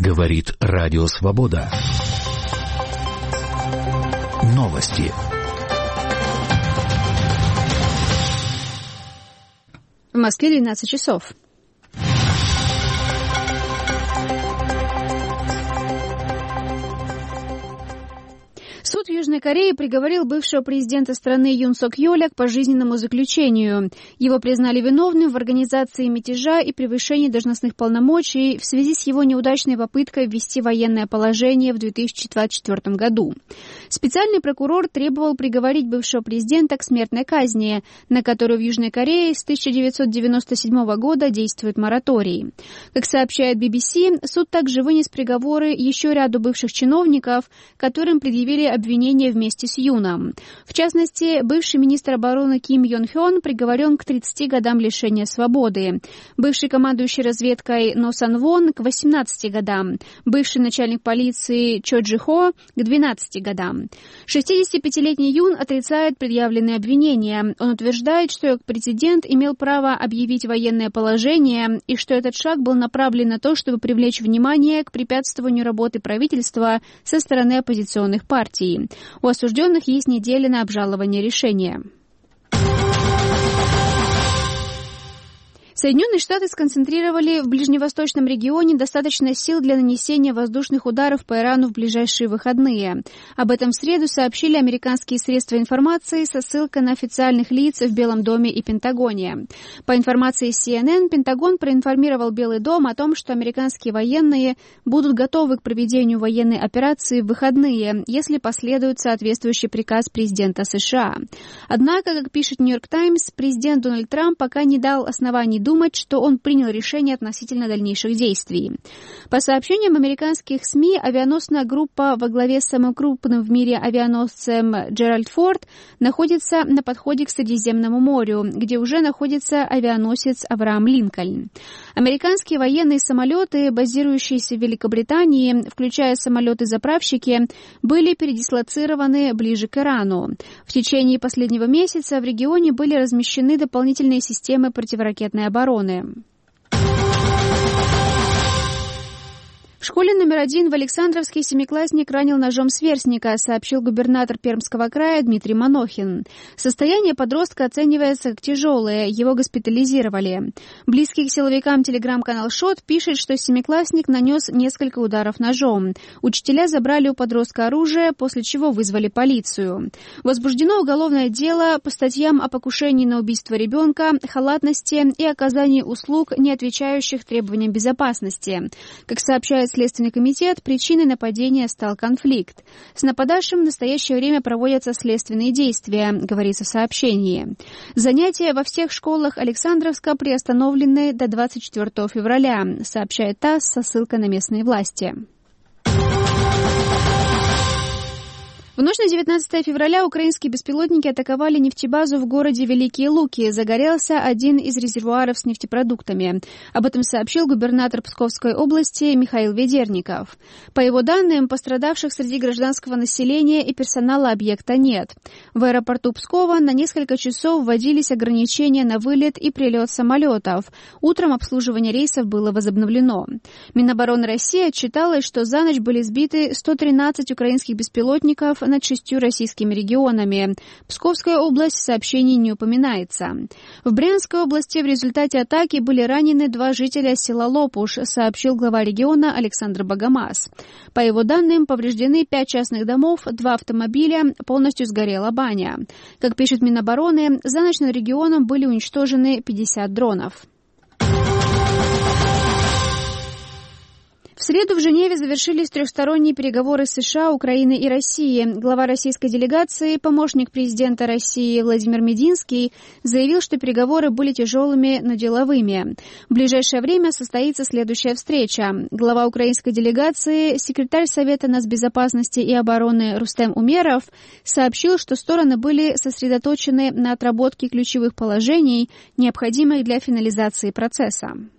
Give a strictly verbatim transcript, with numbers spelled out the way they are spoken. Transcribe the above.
Говорит Радио Свобода. Новости. В Москве двенадцать часов. Суд в Южной Корее приговорил бывшего президента страны Юн Сок Йоля к пожизненному заключению. Его признали виновным в организации мятежа и превышении должностных полномочий в связи с его неудачной попыткой ввести военное положение в две тысячи двадцать четвёртом году. Специальный прокурор требовал приговорить бывшего президента к смертной казни, на которую в Южной Корее с тысяча девятьсот девяносто седьмого года действует мораторий. Как сообщает би би си, суд также вынес приговоры еще ряду бывших чиновников, которым предъявили обвинения вместе с Юном. В частности, бывший министр обороны Ким Йон Хён приговорен к тридцати годам лишения свободы, бывший командующий разведкой Но Сан Вон к восемнадцати годам, бывший начальник полиции Чо Джи Хо к двенадцати годам. шестидесятипятилетний Юн отрицает предъявленные обвинения. Он утверждает, что президент имел право объявить военное положение и что этот шаг был направлен на то, чтобы привлечь внимание к препятствованию работы правительства со стороны оппозиционных партий. У осужденных есть неделя на обжалование решения. Соединенные Штаты сконцентрировали в ближневосточном регионе достаточно сил для нанесения воздушных ударов по Ирану в ближайшие выходные. Об этом в среду сообщили американские средства информации со ссылкой на официальных лиц в Белом доме и Пентагоне. По информации си эн эн, Пентагон проинформировал Белый дом о том, что американские военные будут готовы к проведению военной операции в выходные, если последует соответствующий приказ президента США. Однако, как пишет Нью-Йорк Таймс, президент Дональд Трамп пока не дал оснований думать, что он принял решение относительно дальнейших действий. По сообщениям американских СМИ, авианосная группа во главе с самым крупным в мире авианосцем Джеральд Форд находится на подходе к Средиземному морю, где уже находится авианосец Авраам Линкольн. Американские военные самолеты, базирующиеся в Великобритании, включая самолеты-заправщики, были передислоцированы ближе к Ирану. В течение последнего месяца в регионе были размещены дополнительные системы противоракетной обороны. В школе номер один в Александровске семиклассник ранил ножом сверстника, сообщил губернатор Пермского края Дмитрий Манохин. Состояние подростка оценивается как тяжелое, его госпитализировали. Близкий к силовикам телеграм-канал «Шот» пишет, что семиклассник нанес несколько ударов ножом. Учителя забрали у подростка оружие, после чего вызвали полицию. Возбуждено уголовное дело по статьям о покушении на убийство ребенка, халатности и оказании услуг, не отвечающих требованиям безопасности. Как сообщает Следственный комитет, причиной нападения стал конфликт. С нападавшим в настоящее время проводятся следственные действия, говорится в сообщении. Занятия во всех школах Александровска приостановлены до двадцать четвёртого февраля, сообщает ТАСС со ссылкой на местные власти. В ночь на девятнадцатое февраля украинские беспилотники атаковали нефтебазу в городе Великие Луки. Загорелся один из резервуаров с нефтепродуктами. Об этом сообщил губернатор Псковской области Михаил Ведерников. По его данным, пострадавших среди гражданского населения и персонала объекта нет. В аэропорту Пскова на несколько часов вводились ограничения на вылет и прилет самолетов. Утром обслуживание рейсов было возобновлено. Минобороны России отчиталось, что за ночь были сбиты сто тринадцать украинских беспилотников над шестью российскими регионами. Псковская область в сообщении не упоминается. В Брянской области в результате атаки были ранены два жителя села Лопуш, сообщил глава региона Александр Богомаз. По его данным, повреждены пять частных домов, два автомобиля, полностью сгорела баня. Как пишет Минобороны, за ночь над регионом были уничтожены пятьдесят дронов. В среду в Женеве завершились трехсторонние переговоры США, Украины и России. Глава российской делегации, помощник президента России Владимир Мединский, заявил, что переговоры были тяжелыми, но деловыми. В ближайшее время состоится следующая встреча. Глава украинской делегации, секретарь Совета нацбезопасности и обороны Рустем Умеров, сообщил, что стороны были сосредоточены на отработке ключевых положений, необходимых для финализации процесса.